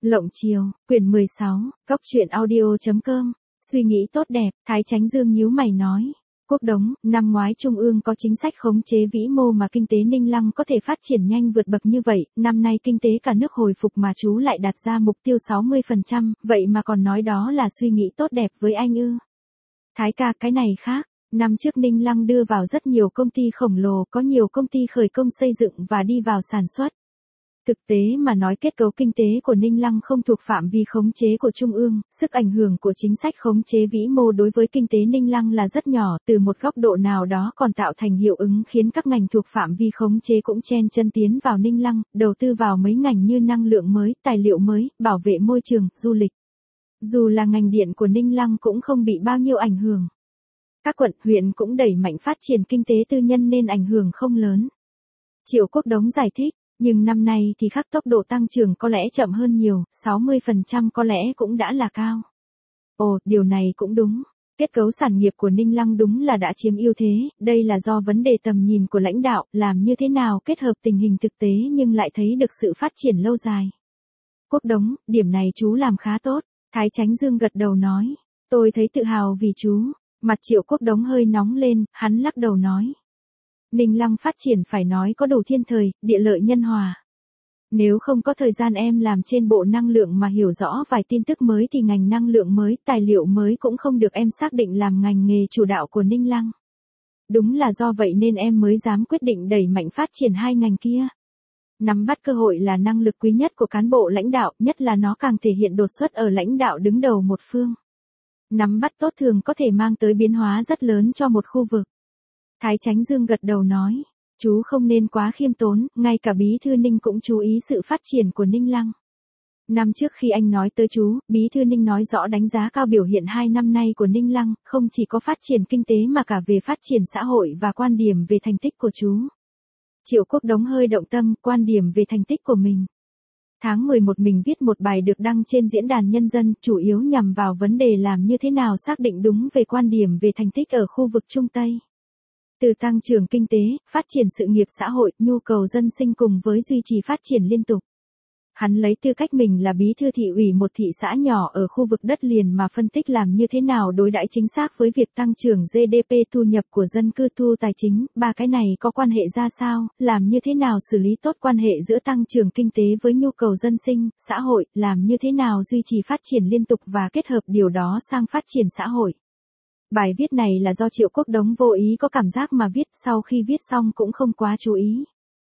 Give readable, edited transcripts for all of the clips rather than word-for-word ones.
Lộng Chiều, quyển 16, Cốc truyện audio.com, suy nghĩ tốt đẹp, Thái Chánh Dương nhíu mày nói. Quốc Đống, năm ngoái Trung ương có chính sách khống chế vĩ mô mà kinh tế Ninh Lăng có thể phát triển nhanh vượt bậc như vậy, năm nay kinh tế cả nước hồi phục mà chú lại đặt ra mục tiêu 60%, vậy mà còn nói đó là suy nghĩ tốt đẹp với anh ư. Thái ca, cái này khác, năm trước Ninh Lăng đưa vào rất nhiều công ty khổng lồ, có nhiều công ty khởi công xây dựng và đi vào sản xuất. Thực tế mà nói kết cấu kinh tế của Ninh Lăng không thuộc phạm vi khống chế của Trung ương, sức ảnh hưởng của chính sách khống chế vĩ mô đối với kinh tế Ninh Lăng là rất nhỏ, từ một góc độ nào đó còn tạo thành hiệu ứng khiến các ngành thuộc phạm vi khống chế cũng chen chân tiến vào Ninh Lăng, đầu tư vào mấy ngành như năng lượng mới, tài liệu mới, bảo vệ môi trường, du lịch. Dù là ngành điện của Ninh Lăng cũng không bị bao nhiêu ảnh hưởng. Các quận, huyện cũng đẩy mạnh phát triển kinh tế tư nhân nên ảnh hưởng không lớn. Triệu Quốc Đống giải thích. Nhưng năm nay thì khác, tốc độ tăng trưởng có lẽ chậm hơn nhiều, 60% có lẽ cũng đã là cao. Ồ, điều này cũng đúng. Kết cấu sản nghiệp của Ninh Lăng đúng là đã chiếm ưu thế, đây là do vấn đề tầm nhìn của lãnh đạo, làm như thế nào kết hợp tình hình thực tế nhưng lại thấy được sự phát triển lâu dài. Quốc Đống, điểm này chú làm khá tốt, Thái Chánh Dương gật đầu nói. Tôi thấy tự hào vì chú. Mặt Triệu Quốc Đống hơi nóng lên, hắn lắc đầu nói. Ninh Lăng phát triển phải nói có đủ thiên thời, địa lợi nhân hòa. Nếu không có thời gian em làm trên bộ năng lượng mà hiểu rõ vài tin tức mới thì ngành năng lượng mới, tài liệu mới cũng không được em xác định làm ngành nghề chủ đạo của Ninh Lăng. Đúng là do vậy nên em mới dám quyết định đẩy mạnh phát triển hai ngành kia. Nắm bắt cơ hội là năng lực quý nhất của cán bộ lãnh đạo, nhất là nó càng thể hiện đột xuất ở lãnh đạo đứng đầu một phương. Nắm bắt tốt thường có thể mang tới biến hóa rất lớn cho một khu vực. Thái Chánh Dương gật đầu nói, chú không nên quá khiêm tốn, ngay cả Bí thư Ninh cũng chú ý sự phát triển của Ninh Lăng. Năm trước khi anh nói tới chú, Bí thư Ninh nói rõ đánh giá cao biểu hiện 2 năm nay của Ninh Lăng, không chỉ có phát triển kinh tế mà cả về phát triển xã hội và quan điểm về thành tích của chú. Triệu Quốc Đống hơi động tâm, quan điểm về thành tích của mình. Tháng 11 mình viết một bài được đăng trên Diễn đàn Nhân dân, chủ yếu nhằm vào vấn đề làm như thế nào xác định đúng về quan điểm về thành tích ở khu vực Trung Tây. Từ tăng trưởng kinh tế, phát triển sự nghiệp xã hội, nhu cầu dân sinh cùng với duy trì phát triển liên tục. Hắn lấy tư cách mình là bí thư thị ủy một thị xã nhỏ ở khu vực đất liền mà phân tích làm như thế nào đối đãi chính xác với việc tăng trưởng GDP, thu nhập của dân cư, thu tài chính, ba cái này có quan hệ ra sao, làm như thế nào xử lý tốt quan hệ giữa tăng trưởng kinh tế với nhu cầu dân sinh, xã hội, làm như thế nào duy trì phát triển liên tục và kết hợp điều đó sang phát triển xã hội. Bài viết này là do Triệu Quốc Đống vô ý có cảm giác mà viết, sau khi viết xong cũng không quá chú ý.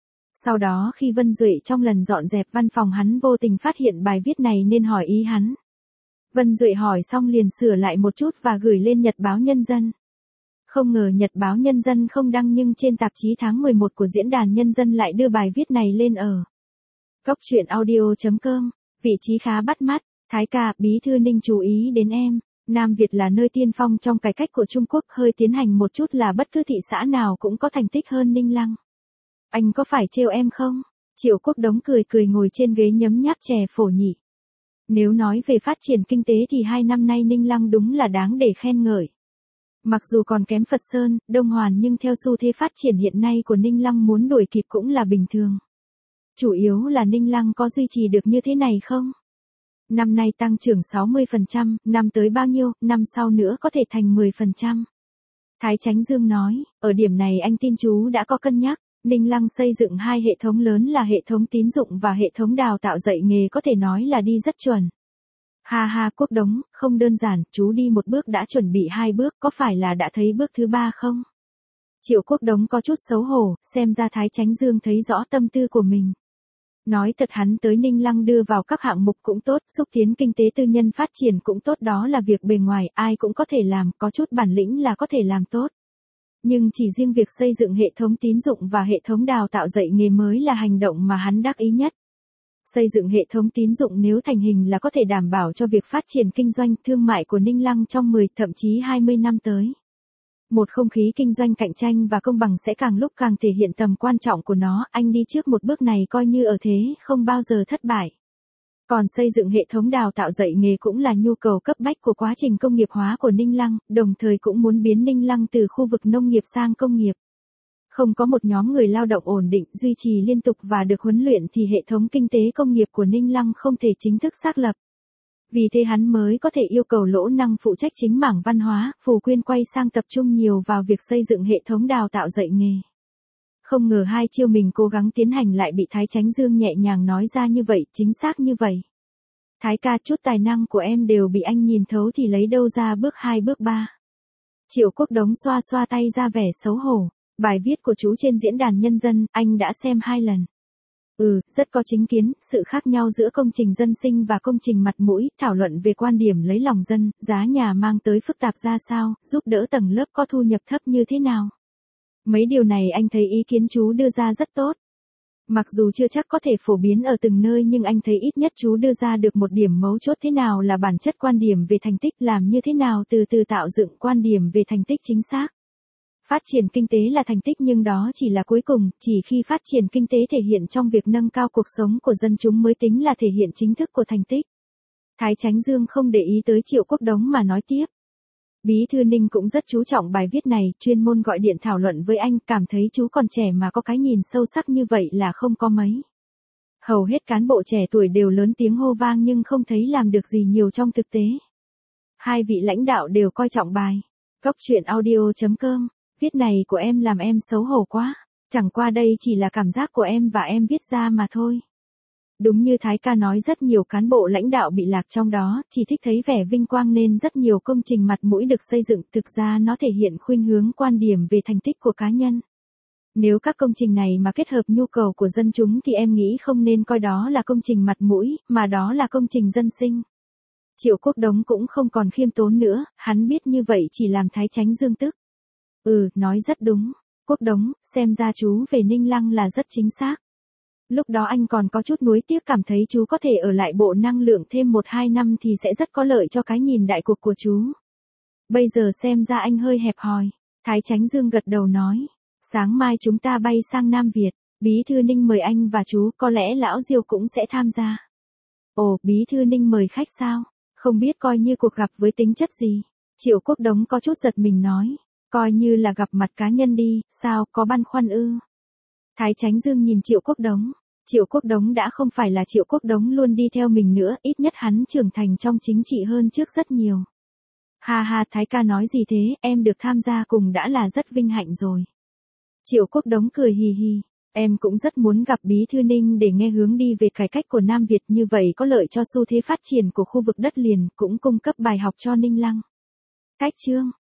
Sau đó khi Vân Duệ trong lần dọn dẹp văn phòng hắn vô tình phát hiện bài viết này nên hỏi ý hắn. Vân Duệ hỏi xong liền sửa lại một chút và gửi lên Nhật báo Nhân dân. Không ngờ Nhật báo Nhân dân không đăng nhưng trên tạp chí tháng 11 của Diễn đàn Nhân dân lại đưa bài viết này lên ở Cốc truyện audio.com, vị trí khá bắt mắt, Thái ca, Bí thư Ninh chú ý đến em. Nam Việt là nơi tiên phong trong cải cách của Trung Quốc, hơi tiến hành một chút là bất cứ thị xã nào cũng có thành tích hơn Ninh Lăng. Anh có phải trêu em không? Triệu Quốc Đống cười cười ngồi trên ghế nhấm nháp chè phổ nhị. Nếu nói về phát triển kinh tế thì 2 năm nay Ninh Lăng đúng là đáng để khen ngợi. Mặc dù còn kém Phật Sơn, Đông Hoàn nhưng theo xu thế phát triển hiện nay của Ninh Lăng muốn đuổi kịp cũng là bình thường. Chủ yếu là Ninh Lăng có duy trì được như thế này không? Năm nay tăng trưởng 60%, năm tới bao nhiêu, năm sau nữa có thể thành 10%. Thái Chánh Dương nói, ở điểm này anh tin chú đã có cân nhắc, Ninh Lăng xây dựng 2 hệ thống lớn là hệ thống tín dụng và hệ thống đào tạo dạy nghề có thể nói là đi rất chuẩn. Ha ha Quốc Đống, không đơn giản, chú đi một bước đã chuẩn bị 2 bước, có phải là đã thấy bước thứ 3 không? Triệu Quốc Đống có chút xấu hổ, xem ra Thái Chánh Dương thấy rõ tâm tư của mình. Nói thật hắn tới Ninh Lăng đưa vào các hạng mục cũng tốt, xúc tiến kinh tế tư nhân phát triển cũng tốt, đó là việc bề ngoài, ai cũng có thể làm, có chút bản lĩnh là có thể làm tốt. Nhưng chỉ riêng việc xây dựng hệ thống tín dụng và hệ thống đào tạo dạy nghề mới là hành động mà hắn đắc ý nhất. Xây dựng hệ thống tín dụng nếu thành hình là có thể đảm bảo cho việc phát triển kinh doanh, thương mại của Ninh Lăng trong 10, thậm chí 20 năm tới. Một không khí kinh doanh cạnh tranh và công bằng sẽ càng lúc càng thể hiện tầm quan trọng của nó, anh đi trước một bước này coi như ở thế, không bao giờ thất bại. Còn xây dựng hệ thống đào tạo dạy nghề cũng là nhu cầu cấp bách của quá trình công nghiệp hóa của Ninh Lăng, đồng thời cũng muốn biến Ninh Lăng từ khu vực nông nghiệp sang công nghiệp. Không có một nhóm người lao động ổn định, duy trì liên tục và được huấn luyện thì hệ thống kinh tế công nghiệp của Ninh Lăng không thể chính thức xác lập. Vì thế hắn mới có thể yêu cầu Lỗ Năng phụ trách chính mảng văn hóa, Phù Quyên quay sang tập trung nhiều vào việc xây dựng hệ thống đào tạo dạy nghề. Không ngờ hai chiêu mình cố gắng tiến hành lại bị Thái Chánh Dương nhẹ nhàng nói ra như vậy, chính xác như vậy. Thái ca, chút tài năng của em đều bị anh nhìn thấu thì lấy đâu ra bước 2 bước 3. Triệu Quốc Đống xoa xoa tay ra vẻ xấu hổ. Bài viết của chú trên diễn đàn nhân dân, anh đã xem 2 lần. Rất có chính kiến, sự khác nhau giữa công trình dân sinh và công trình mặt mũi, thảo luận về quan điểm lấy lòng dân, giá nhà mang tới phức tạp ra sao, giúp đỡ tầng lớp có thu nhập thấp như thế nào. Mấy điều này anh thấy ý kiến chú đưa ra rất tốt. Mặc dù chưa chắc có thể phổ biến ở từng nơi nhưng anh thấy ít nhất chú đưa ra được một điểm mấu chốt thế nào là bản chất quan điểm về thành tích, làm như thế nào từ từ tạo dựng quan điểm về thành tích chính xác. Phát triển kinh tế là thành tích nhưng đó chỉ là cuối cùng, chỉ khi phát triển kinh tế thể hiện trong việc nâng cao cuộc sống của dân chúng mới tính là thể hiện chính thức của thành tích. Thái Chánh Dương không để ý tới Triệu Quốc Đống mà nói tiếp. Bí thư Ninh cũng rất chú trọng bài viết này, chuyên môn gọi điện thảo luận với anh, cảm thấy chú còn trẻ mà có cái nhìn sâu sắc như vậy là không có mấy. Hầu hết cán bộ trẻ tuổi đều lớn tiếng hô vang nhưng không thấy làm được gì nhiều trong thực tế. Hai vị lãnh đạo đều coi trọng bài. Cóc truyện audio.com. Viết này của em làm em xấu hổ quá. Chẳng qua đây chỉ là cảm giác của em và em viết ra mà thôi. Đúng như Thái ca nói, rất nhiều cán bộ lãnh đạo bị lạc trong đó, chỉ thích thấy vẻ vinh quang nên rất nhiều công trình mặt mũi được xây dựng, thực ra nó thể hiện khuynh hướng quan điểm về thành tích của cá nhân. Nếu các công trình này mà kết hợp nhu cầu của dân chúng thì em nghĩ không nên coi đó là công trình mặt mũi, mà đó là công trình dân sinh. Triệu Quốc Đống cũng không còn khiêm tốn nữa, hắn biết như vậy chỉ làm Thái Chánh Dương tức. Nói rất đúng. Quốc Đống, xem ra chú về Ninh Lăng là rất chính xác. Lúc đó anh còn có chút nuối tiếc, cảm thấy chú có thể ở lại Bộ Năng lượng thêm 1-2 năm thì sẽ rất có lợi cho cái nhìn đại cục của chú. Bây giờ xem ra anh hơi hẹp hòi. Thái Chánh Dương gật đầu nói. Sáng mai chúng ta bay sang Nam Việt. Bí thư Ninh mời anh và chú, có lẽ lão Diêu cũng sẽ tham gia. Ồ, Bí thư Ninh mời khách sao? Không biết coi như cuộc gặp với tính chất gì? Triệu Quốc Đống có chút giật mình nói. Coi như là gặp mặt cá nhân đi, sao, có băn khoăn ư? Thái Chánh Dương nhìn Triệu Quốc Đống. Triệu Quốc Đống đã không phải là Triệu Quốc Đống luôn đi theo mình nữa, ít nhất hắn trưởng thành trong chính trị hơn trước rất nhiều. Ha, Thái ca nói gì thế, em được tham gia cùng đã là rất vinh hạnh rồi. Triệu Quốc Đống cười hì hì. Em cũng rất muốn gặp Bí thư Ninh để nghe hướng đi về cải cách của Nam Việt, như vậy có lợi cho xu thế phát triển của khu vực đất liền, cũng cung cấp bài học cho Ninh Lăng. Cách chương